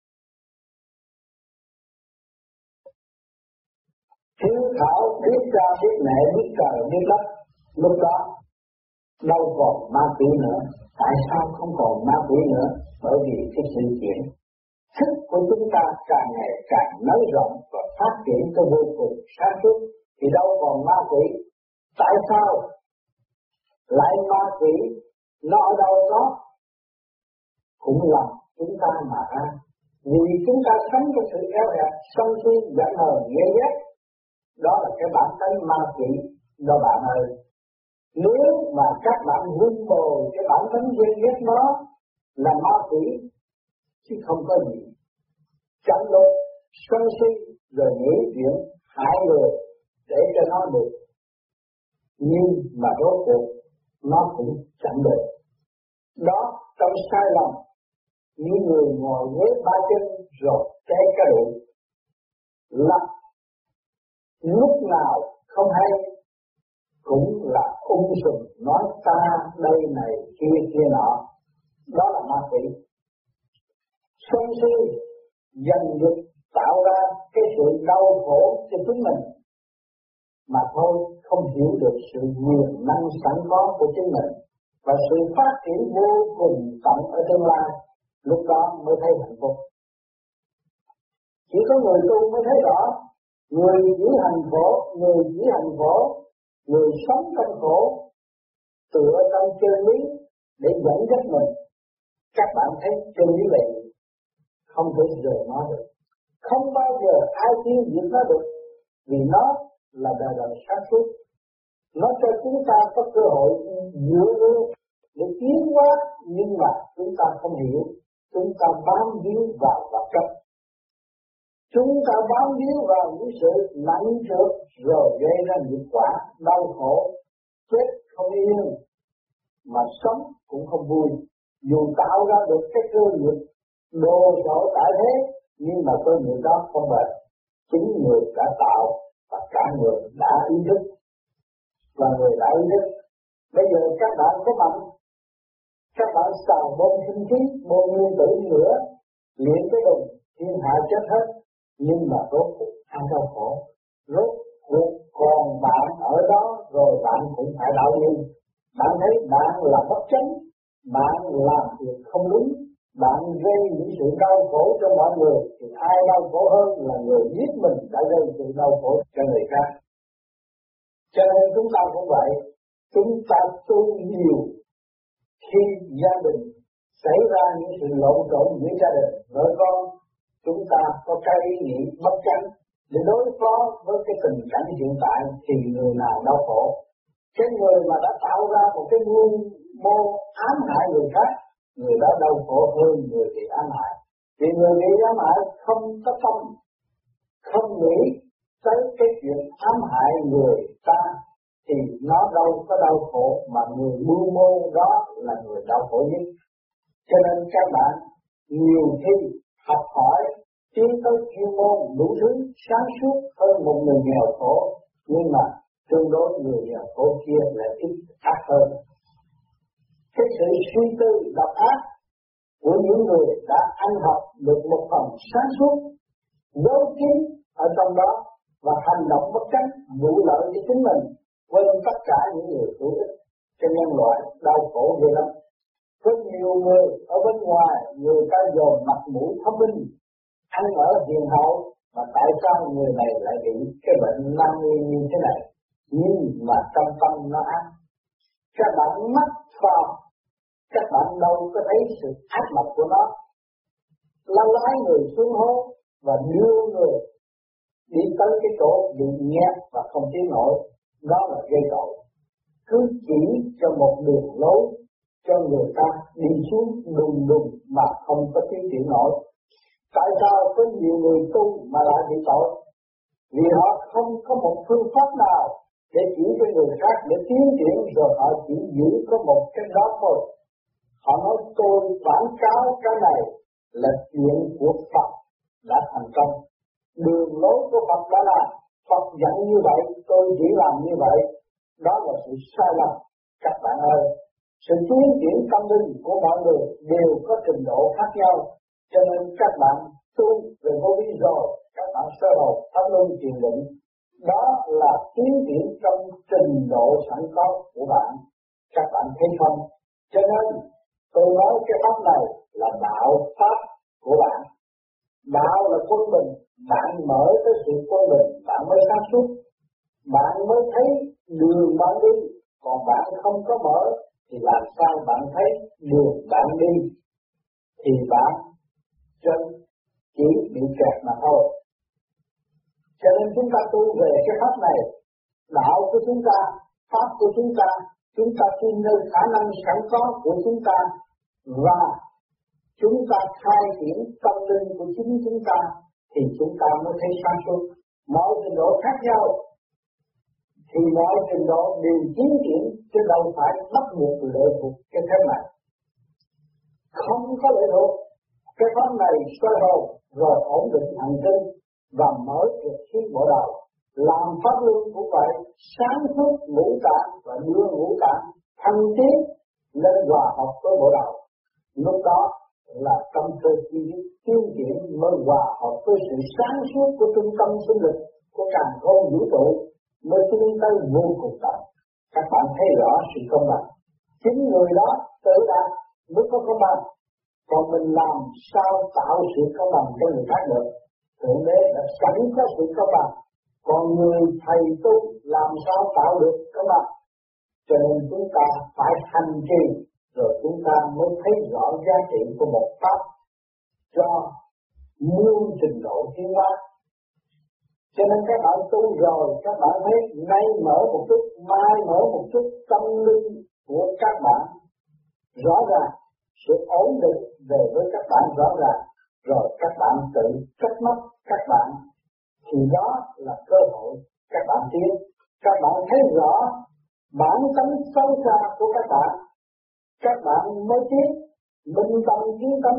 Speaker 2: Thiếu thảo biết cha biết mẹ biết trời biết đất, lúc đó đâu còn ma quỷ nữa. Tại sao không còn ma quỷ nữa? Bởi vì cái sự kiện thức của chúng ta càng ngày càng nới rộng và phát triển cho vô cùng sáng suốt thì đâu còn ma quỷ. Tại sao lại ma quỷ? Nó ở đâu có? Cũng là chúng ta mà ra. Vì chúng ta sống cái sự eo hẹp, sân si, giận hờn, ghen ghét. Đó là cái bản tính ma quỷ đó bạn ơi. Nếu mà các bạn vun bồi cái bản tính ghen ghét đó là ma quỷ chứ không có gì. Chẳng đốt, sân si rồi nghĩ chuyện hại người để cho nó được. Nhưng mà rốt cuộc nó cũng chẳng được. Đó trong sai lầm, những người ngồi với ba chân rồi cái đuổi. Lặp lúc nào không hay cũng là sùm nói ta đây này kia nọ. Đó là ma quỷ. Sân si dần dần tạo ra cái sự đau khổ cho chính mình mà thôi, không hiểu được sự quyền năng sẵn có của chính mình và sự phát triển vô cùng tận ở tương lai. Lúc đó mới thấy hạnh phúc. Chỉ có người tu mới thấy rõ. Người chỉ hành khổ, người sống trong khổ, tựa trong chân lý để dẫn dắt mình. Các bạn thấy chân lý này không thể rời nó được. Không bao giờ ai tiêu diệt nó được. Vì nó là đời sáng suốt. Nó cho chúng ta có cơ hội dựa luôn để tiến hóa, nhưng mà chúng ta không hiểu. Chúng ta bám víu vào vật chất. Chúng ta bám víu vào những sự nặng trược rồi gây ra nghiệp quả đau khổ, chết không yên mà sống cũng không vui. Dù tạo ra được cái cơ nghiệp đồ sộ tại thế, nhưng mà cơ nghiệp đó không bền. Chính người đã tạo và cả người đã ý thức. Và người đã ý thức. Bây giờ các bạn có mạnh, các bạn xào bom sinh khí, bom nguyên tử nữa, luyện cái đùng thiên hạ chết hết, nhưng mà rốt cuộc ăn đau khổ, rốt cuộc còn bạn ở đó rồi bạn cũng phải đạo nhiên. Bạn thấy bạn là bất chánh, bạn làm việc không đúng, bạn gây những sự đau khổ cho mọi người, thì ai đau khổ hơn là người giết mình đã gây sự đau khổ cho người khác. Cho nên chúng ta cũng vậy, chúng ta tu nhiều khi gia đình xảy ra những sự lộn xộn giữa gia đình vợ con, chúng ta có cái ý nghĩ bất chánh để đối phó với cái tình cảnh hiện tại, thì người nào đau khổ? Cái người mà đã tạo ra một cái mưu mô ám hại người khác, người đó đau khổ hơn người bị ám hại. Vì người bị ám hại không có tâm, không nghĩ tới cái chuyện ám hại người ta, thì nó đâu có đau khổ, mà người mưu mô đó là người đau khổ nhất. Cho nên các bạn nhiều khi học hỏi tiến tới chuyên môn đủ thứ sáng suốt hơn một người nghèo khổ, nhưng mà tương đối người nghèo khổ kia lại ít ác hơn. Cái sự suy tư độc ác của những người đã ăn học được một phần sáng suốt, giấu kín ở trong đó và hành động bất chánh vụ lợi cho chính mình, quên tất cả những người hữu ích cho nhân loại, đau khổ ghê lắm. Rất nhiều người ở bên ngoài, người ta dồn mặt mũi thông minh, ăn ở hiền hậu, mà tại sao người này lại bị cái bệnh nan y như thế này? Nhưng mà trong tâm nó ác. Các bạn mắt vào, các bạn đâu có thấy sự ác độc của nó. Nó lái người xuống hố và đưa người đi tới cái chỗ bị nghẹt và không tiến nổi. Đó là gây tội. Cứ chỉ cho một đường lối cho người ta đi xuống đùng đùng mà không có tiến triển nổi. Tại sao có nhiều người tu mà lại bị tội? Vì họ không có một phương pháp nào để chỉ cho người khác để tiến triển, rồi họ chỉ giữ có một cái đó thôi. Họ nói tôi quảng cáo cái này là chuyện của Phật đã thành công, đường lối của Phật đã làm, Phật dặn như vậy, tôi chỉ làm như vậy. Đó là sự sai lầm. Các bạn ơi, sự tiến triển tâm linh của mọi người đều có trình độ khác nhau, cho nên các bạn tu về vô vi rồi, các bạn sơ hồn pháp luân thiền định, đó là tiến triển trong trình độ sẵn có của bạn. Các bạn thấy không? Cho nên tôi nói cái pháp này là đạo pháp của bạn. Đạo là quân bình, bạn mở tới sự quân bình, bạn mới sáng suốt, bạn mới thấy đường bạn đi. Còn bạn không có mở thì làm sao bạn thấy đường bạn đi? Thì bạn chân chỉ bị kẹt mà thôi. Cho nên chúng ta tu về cái pháp này, đạo của chúng ta, pháp của chúng ta tin nơi khả năng sẵn có của chúng ta, và chúng ta khai triển tâm linh của chính chúng ta, thì chúng ta mới thấy sáng suốt. Mọi trình độ khác nhau thì mọi trình độ đều tiến triển, chứ đâu phải bắt buộc lệ thuộc cái thế này. Không có lệ thuộc. Cái pháp này xoay hồn rồi ổn định thần kinh và mở trực khí bộ đầu. Làm pháp luân cũng vậy, sáng suốt ngũ tạng và đưa ngũ tạng thăng tiến lên hòa hợp với bộ đầu. Lúc đó là tâm cơ chi tiến triển mới hòa hợp với sự sáng suốt của trung tâm sinh lực của càn khôn vũ trụ, mới tiến tới vô cùng tận. Các bạn thấy rõ sự công bằng. Chính người đó tự đạt mới có công bằng. Còn mình làm sao tạo sự công bằng cho người khác được? Thượng đế đã sẵn có sự công bằng. Còn người thầy tu làm sao tạo được công bằng? Cho nên chúng ta phải hành trì, rồi chúng ta mới thấy rõ giá trị của một pháp cho muôn trình độ tiến hóa. Cho nên các bạn tu rồi, các bạn thấy nay mở một chút, mai mở một chút, tâm linh của các bạn rõ ràng, sự ổn định về với các bạn rõ ràng, rồi các bạn tự trách móc các bạn, thì đó là cơ hội các bạn tiến. Các bạn thấy rõ bản tánh sâu xa của các bạn mới tiến, minh tâm kiến tánh,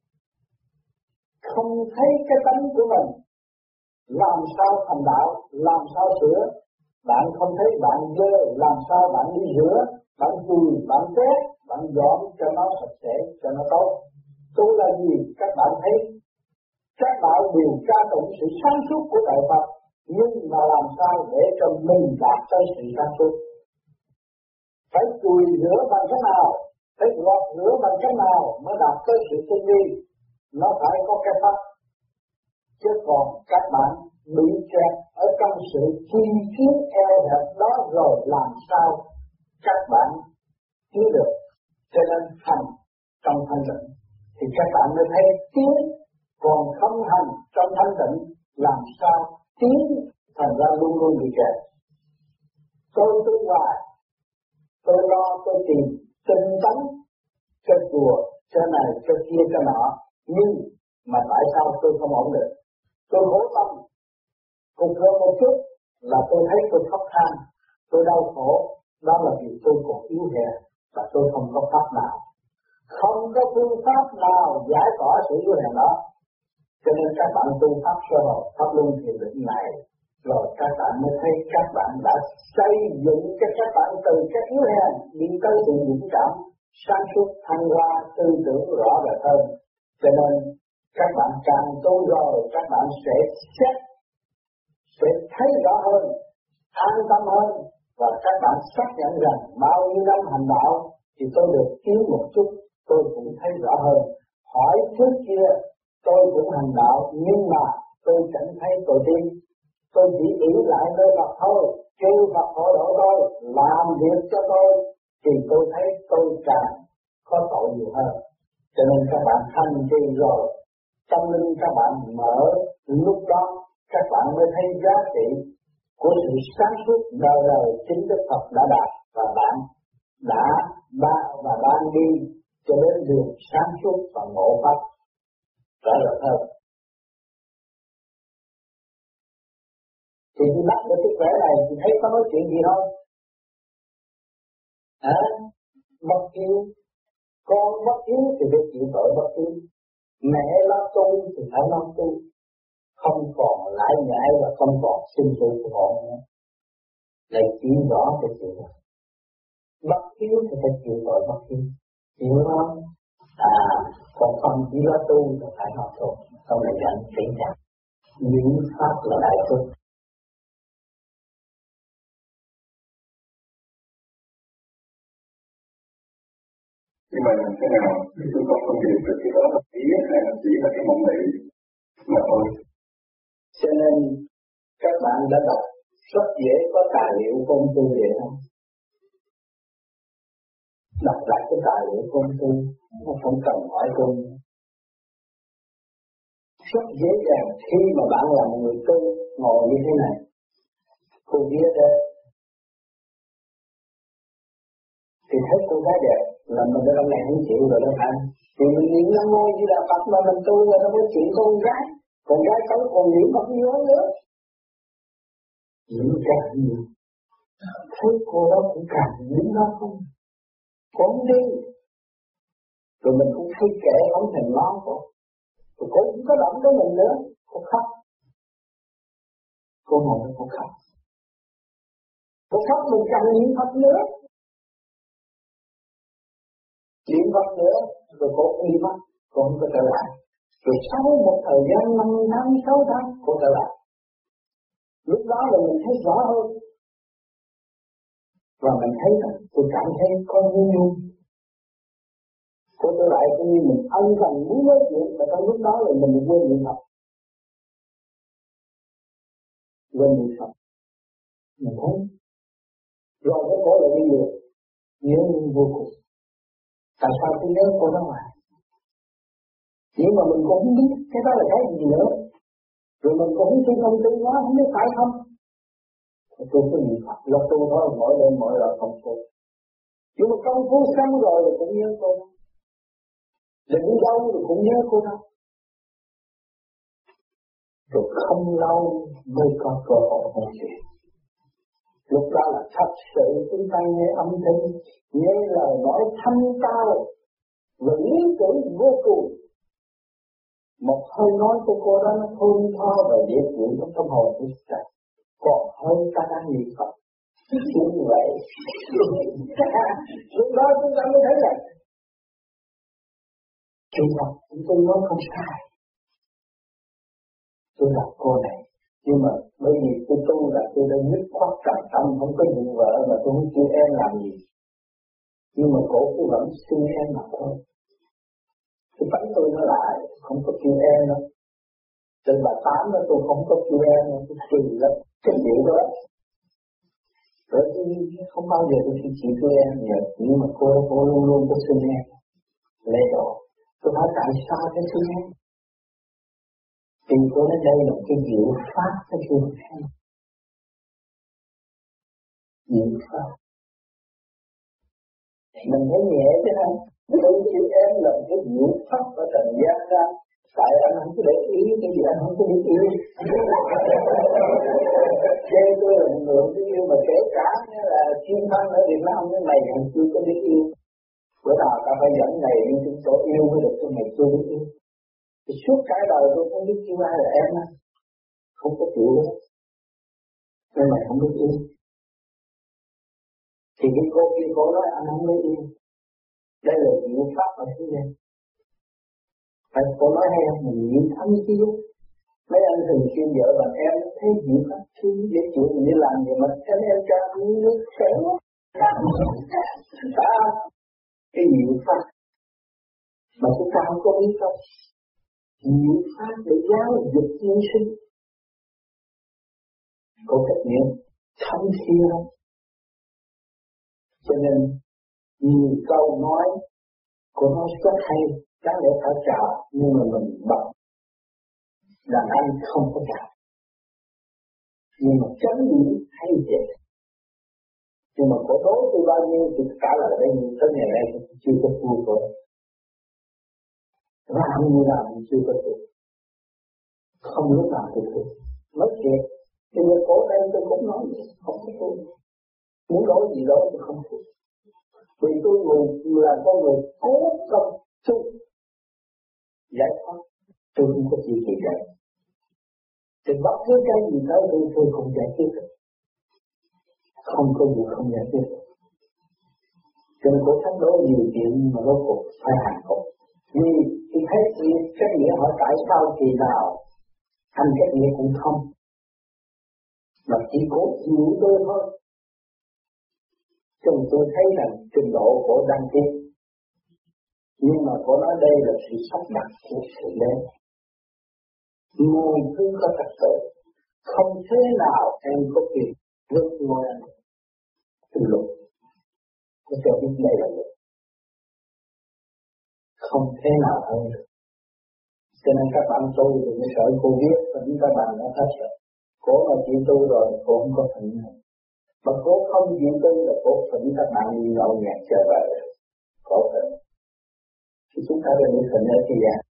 Speaker 2: không thấy cái tánh của mình, làm sao thành đạo, làm sao sửa. Bạn không thấy bạn dơ, làm sao bạn đi rửa, bạn chùi, bạn quét, bạn dọn cho nó sạch sẽ, cho nó tốt. tu là gì? Các bạn thấy các bạn đều ca tụng sự sáng suốt của Đại Phật, nhưng mà làm sao để cho mình đạt tới sự sáng suốt? Phải chùi rửa bằng cách nào? Phải gọt rửa bằng cách nào mới đạt tới sự tinh vi? Nó phải có cái pháp. Chứ còn các bạn bị kẹt ở trong sự chi kiến eo hẹp đó rồi làm sao các bạn tiến được? Cho nên hành trong thanh tịnh thì các bạn mới thấy tiến, còn không hành trong thanh tịnh làm sao tiến, thành ra luôn luôn bị kẹt. Tôi tu hoài, tôi lo tôi tìm tinh tấn cho chùa, cho này cho kia cho nọ, nhưng mà tại sao tôi không ổn định? Tôi khổ tâm, cục rơ một chút là tôi thấy tôi khóc than, tôi đau khổ, đó là vì tôi còn yếu hèn và tôi không có pháp nào, không có phương pháp nào giải tỏa sự yếu hèn đó. Cho nên các bạn tu pháp sơ hồn, pháp luân thiền định này, rồi các bạn mới thấy các bạn đã xây dựng cho các bạn từ các yếu hèn đi tới sự dũng cảm, sáng suốt, thăng hoa, tư tưởng rõ rệt hơn. Cho nên các bạn càng tu rồi, các bạn sẽ thấy rõ hơn, an tâm hơn, và các bạn xác nhận rằng bao nhiêu năm hành đạo thì tôi được tiến một chút, tôi cũng thấy rõ hơn. Hỏi trước kia tôi cũng hành đạo nhưng mà tôi chẳng thấy tôi tiến, tôi chỉ ý lại nơi Phật thôi, kêu Phật hộ độ tôi, làm việc cho tôi, thì tôi thấy tôi càng có tội nhiều hơn. Cho nên các bạn hành trì rồi, tâm linh các bạn mở, lúc đó các bạn mới thấy giá trị của sự sáng suốt đời đời chính Đức Phật đã đạt, và bạn đã và đang đi cho đến đường sáng suốt và ngộ pháp rõ rệt hơn. Thì bắt được cái khỏe này thì thấy có nói chuyện gì không? Bất hiếu, con bất hiếu thì phải chịu tội bất hiếu, mẹ lo tu thì phải lo tu, không còn lại nhại và không còn sinh sự của họ nữa. Lại chịu rõ thì chịu rồi. Bất hiếu thì phải chịu tội bất hiếu, chịu không? Còn không chỉ lo tu thì phải học tu, không lại dẫn tỉnh giác. Những pháp là đại phước.
Speaker 5: Nhưng mà làm thế nào chúng con không hiểu được cái đó là ý hay là chỉ là cái mộng mị mà thôi.
Speaker 2: Cho nên các bạn đã đọc rất dễ có tài liệu công tu vậy không? Đọc lại cái tài liệu công tu, nó không cần hỏi công. Rất dễ dàng khi mà bạn là một người tu ngồi như thế này, cô viết đây thì thấy cô gái đẹp là mình đã lần này không chịu rồi đó anh. Thì mình niệm Nam Mô Di Đà Phật mà mình tu rồi nó mới chuyện con gái xấu còn niệm mà không nhớ nữa. Niệm càng nhiều, thấy cô đó cũng càng niệm đó không, cũng đi. Rồi mình cũng thấy kệ không thèm lo cô. Rồi cô cũng có động tới mình nữa, cô khóc. Cô ngồi cô khóc. Cô khóc mình càng niệm Phật nữa. Niệm Phật nữa, rồi cô đi mất, cô không có trở lại. Rồi sau một thời gian 5 tháng, 6 tháng, cô trở lại. Lúc đó là mình thấy rõ hơn. Và mình thấy rằng tôi cảm thấy có nhu. Cô trở lại cũng như mình ân cần muốn nói chuyện, và trong lúc đó là mình quên niệm Phật. Quên niệm Phật. Mình thấy. Rồi cái cổ lại đi được. Nhớ vô cùng. Tại sao tôi nhớ cô đó mà? Nhưng mà mình cũng không biết cái đó là cái gì nữa. Rồi mình cũng không tin ông tin nó, không biết phải không? Tôi có niệm Phật, là tôi thôi, mỗi đêm mỗi giờ không cô. Nhưng mà công phu xong rồi thì cũng nhớ cô đó. Để đi đâu thì cũng nhớ cô đó. Rồi không lâu mới có cơ hội nói chuyện. Lúc đó là thật sự chúng ta nghe âm thanh, nghe lời nói thanh cao và lý tưởng vô cùng. Một hơi nói của cô đó nó thơm tho và dễ chịu trong tâm hồn của chúng ta. Còn hơn ta đang niệm Phật. Như vậy. Lúc đó chúng ta mới thấy rằng Trung học chúng tôi nói không sai. Tôi gặp cô này, nhưng mà bởi vì tôi tu là tôi đã nhất khoát trầm tâm, không có vụ vợ mà tôi không kêu em làm gì. Nhưng mà cổ tôi vẫn xin em mà thôi. Cái tánh tôi nó lại, không có kêu em đâu. Từ bà Tám đó tôi không có kêu em đâu, tôi kỳ lắm, cái điều đó. Rồi tôi không bao giờ tôi chỉ kêu em vậy, nhưng mà cô luôn luôn có xin em. Lê độ, tôi hỏi tại sao cái xin em? Vì cô nói đây là cái diệu pháp nó kêu em. Diệu pháp. Mình thấy nhẹ chứ không? Tôi kêu em là cái diệu pháp ở trần gian ra. Tại anh không có để ý cái gì anh không có biết yêu. Chê tôi là một người biết yêu mà kể cả là chuyên thân ở Việt Nam với mày cũng chưa có biết yêu. Bữa nào ta phải dẫn này đi chúng tôi yêu mới được cho mày chưa biết yêu. Thì suốt cả đời tôi không biết yêu ai là em á. Không có chịu đó. Nên mày không biết yêu. Thì cái cô kia cô nói anh không biết yêu. Đây là diệu pháp ở thế gian. Phải cô nói hay không? Mình nghĩ thấm chiếu. Mấy anh thường xuyên vợ bằng em thấy diệu pháp thương dễ chịu mình đi làm gì mà em cho anh nước khỏe quá. Cái diệu pháp mà chúng ta không có biết đâu. Diệu pháp để giáo dục nhân sinh. Có trách nhiệm thấm thía lắm. Cho nên nhiều câu nói cô nói rất hay, đáng lẽ phải chào, nhưng mà mình bật đàn anh không có chào. Nhưng mà chánh niệm hay vậy. Nhưng mà cô đối tôi bao nhiêu thì cả là đây tới ngày nay tôi chưa có thua cô. Làm như nào cũng chưa có thua. Không lúc nào tôi thua. Nói thiệt, nhưng mà cổ đây tôi cũng nói vậy, không có thua. Muốn nói gì đó tôi không thua. Vì tôi là con người cố công tu giải thoát, tôi không có gì kỳ vậy. Thì bất cứ cái gì tới tôi không giải quyết được. Không có gì không giải quyết được. Cho nên cổ thách đố nhiều chuyện mà rốt cuộc phải hành phục. Vì khi thấy cái nghĩa hỏi tại sao kỳ nào anh cái nghĩa cũng không. Mà chỉ cố chịu tôi thôi. Cho nên tôi thấy rằng trình độ của đăng tiến. Nhưng mà cô nói đây là sự sắp đặt của sự đến. Ngồi thứ có thật sự. Không thế nào em có quyền vượt ngồi anh. Từ lúc. Tôi cho biết đây là luật. Không thế nào hơn được. Cho nên các bạn tu thì mới sợ cô viết và những các bạn đã hết rồi. Cô mà chịu tu rồi cô không có phận nào. Mà cô không chịu tu là cô phận các bạn đi nhậu nhạt trở về. Có phận. Thì chúng ta đều bị phận ở thế gian.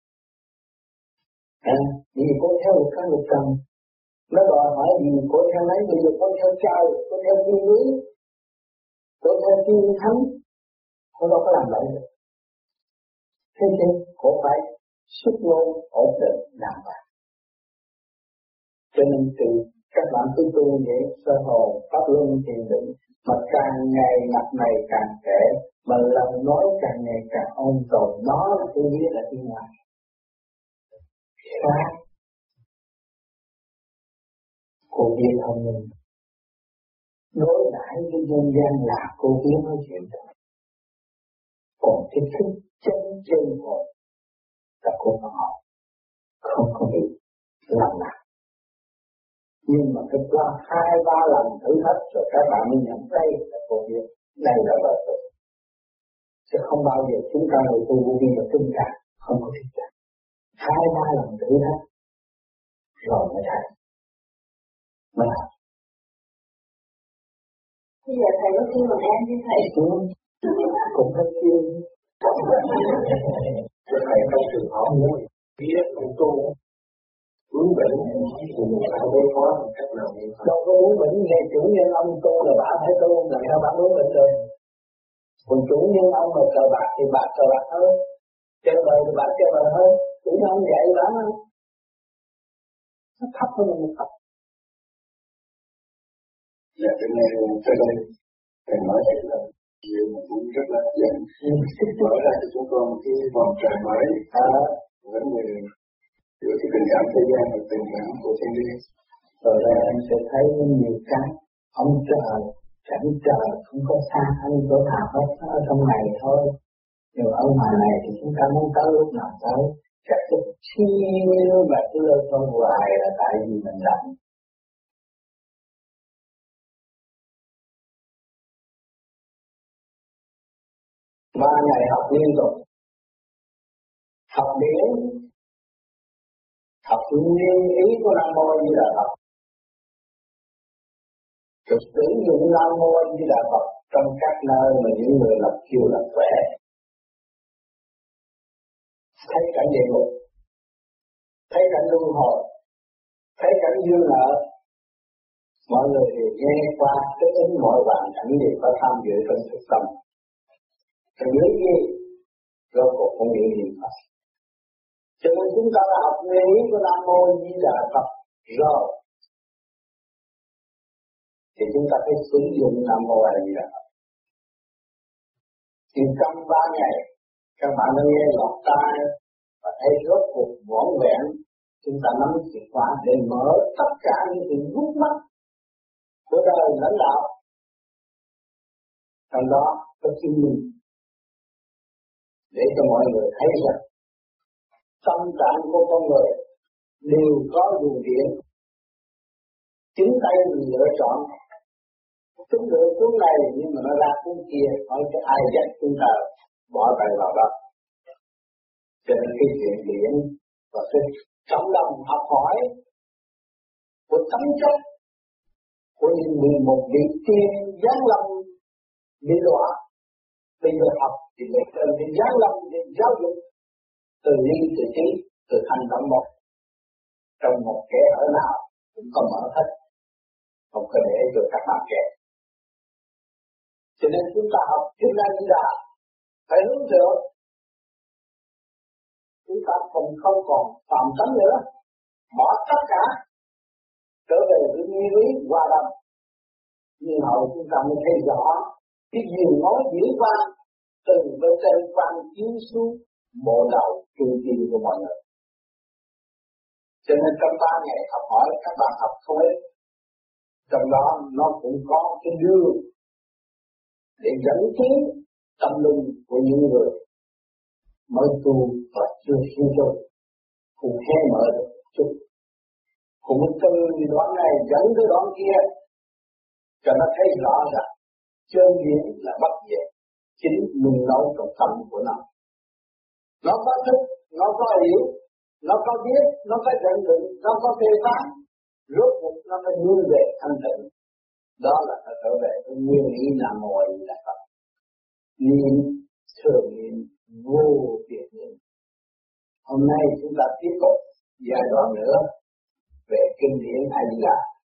Speaker 2: Vì cô theo một cái luật trần. Nó đòi hỏi gì cô theo lấy, bây giờ cô theo trai, cô theo thiên lý, cô theo thiên thánh. Cô đâu có làm vậy được. Thế chứ, cô phải xuất ngôn ổn định làm vậy. Cho nên từ các bạn cứ tu vậy, sơ hồn, pháp luân thiền định, mà càng ngày mặt này càng trẻ, mà lời nói càng ngày càng ôn tồn, đó là tôi biết là bên ngoài. Khác. Cô biết không mình. Đối đãi với nhân gian là cô biết nói chuyện thôi. Còn cái thức chân chân hồn là cô không có bị làm nào. Nhưng mà cái qua 2-3 lần thử thách rồi các bạn mới nhận đây là cô biết. Đây là lợi tục. Chứ không bao giờ chúng ta người tu vô vi mà tin rằng không có tin rằng. 2-3 lần thử thách rồi mới thấy. Mới làm.
Speaker 1: Bây giờ thầy có kêu bằng em chứ thầy?
Speaker 2: Cũng phải kêu. Thầy không trường họ muốn biết cũng tu. Muốn bệnh thì mình phải đối phó một cách nào. Đâu có muốn bệnh nghe chủ nhân ông tu là bà phải tu, làm sao bà muốn bệnh được. Còn chủ nhân ông mà cờ bạc thì bà cờ bạc hơn. Chơi bời thì bà chơi bời hơn. Chủ nhân ông dạy bà hơn. Nó thấp hơn mình một thấp.
Speaker 5: Dạ, cái này thầy nói thật là Điều mà cũng rất là hấp dẫn. Mở ra cho chúng con một cái vòng trời mới. Vấn đề giữa cái tình cảm thế gian và tình cảm của thiên địa.
Speaker 2: Rồi đây anh sẽ thấy nhiều cái ông trời, cảnh trời không có xa anh chỗ nào hết, ở trong này thôi. Nhưng ở ngoài này thì chúng ta muốn tới lúc nào tới, chắc chút xíu và cứ lơ con hoài là tại vì mình làm. Ba ngày học liên tục, học điển, học nguyên ý của Nam Mô Di Đà Phật, rồi sử dụng Nam Mô Di Đà Phật trong các nơi mà những người lập chiêu lập khỏe, thấy cảnh địa ngục, thấy cảnh luân hồi, thấy cảnh dư nợ, mọi người đều nghe qua cái tính mọi hoàn cảnh đều có tham dự trong thực tâm. Rồi nghĩ gì? Rồi cuộc không nghĩ gì Phật. Cho nên chúng ta đã học nguyên lý của Nam Mô Di Đà Phật rồi, thì chúng ta phải sử dụng Nam Mô A Di Đà Phật. Thì trong 3 ngày các bạn đã nghe lọt tai và thấy rốt cuộc vỏn vẹn, chúng ta nắm chìa khóa để mở tất cả những sự rút mắt của đời lãnh đạo. Trong đó có chứng minh để cho mọi người thấy rằng tâm trạng của con người đều có luồng điện, chính tay mình lựa chọn. Chúng lựa cuốn này nhưng mà nó ra cuốn kia, hỏi cho ai dạy chúng ta bỏ tay vào đó. Cho nên cái chuyện điển và cái trọng lòng học hỏi của tấm chất của những 11 vị tiên giáng lâm bị đọa. Bây giờ học thì để cần cái giáng lâm để giáo dục từ ly từ trí, từ hành động một. Trong một kẻ ở nào cũng có mở hết, không có để cho các bạn kẻ. Cho nên chúng ta học Kinh A Di Đà phải hướng thượng. Chúng ta không còn phạm tánh nữa, bỏ tất cả trở về với nguyên lý hòa đồng. Nhưng hậu chúng ta mới thấy rõ cái diều nói dữ vang từ bên trên quan chiếu xuống bộ đầu trung tâm của mọi người. Cho nên trong 3 ngày học hỏi các bạn học không ít. Trong đó nó cũng có cái đường để dẫn tiến tâm linh của những người mới tu và chưa siêu tu, cũng khe mở được chút. Cũng từ đoạn này dẫn tới đoạn kia, cho nó thấy rõ rằng chân điển là bất diệt, chính mình nấu trong tâm của nó. Nó có thức, nó có hiểu, nó có biết, nó có nhận định, nó có phê phán, rốt cuộc nó phải hướng về thanh tịnh. Đó là phải trở về với nguyên lý Nam Mô A Di Đà Phật. Niệm thường niệm vô biệt niệm. Hôm nay chúng ta tiếp tục giai đoạn nữa về kinh điển A Di Đà.